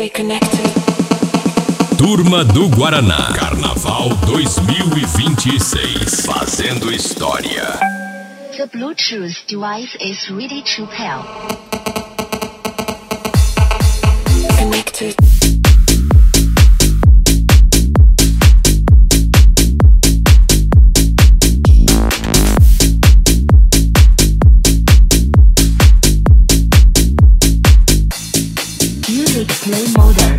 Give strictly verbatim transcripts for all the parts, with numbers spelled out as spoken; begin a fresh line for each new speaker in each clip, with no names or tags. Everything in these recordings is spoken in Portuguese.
stay connected.
Turma do Guaraná, Carnaval dois mil e vinte e seis, fazendo história.
The Bluetooth device is ready to pair.
Connected.
Music play mode.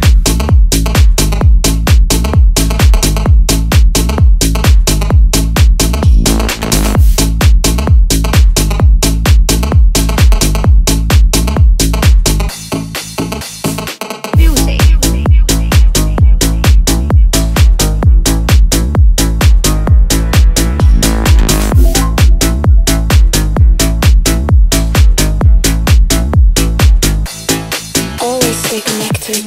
Stay connected.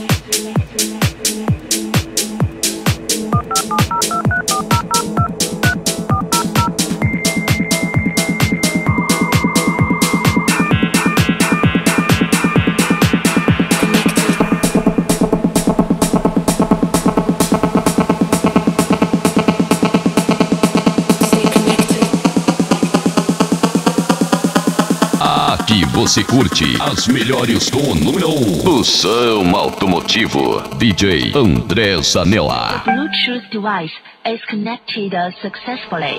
Aqui você curte as melhores do número um do som automotivo. D J André Zanella.
The Bluetooth device is connected successfully.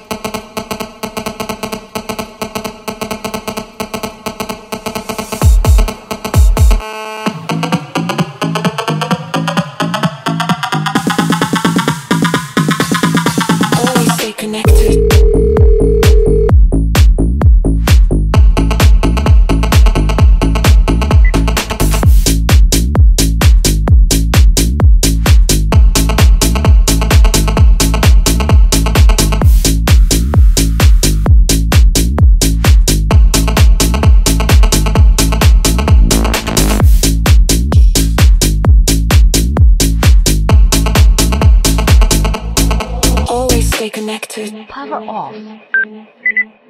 Always stay connected.
Power off.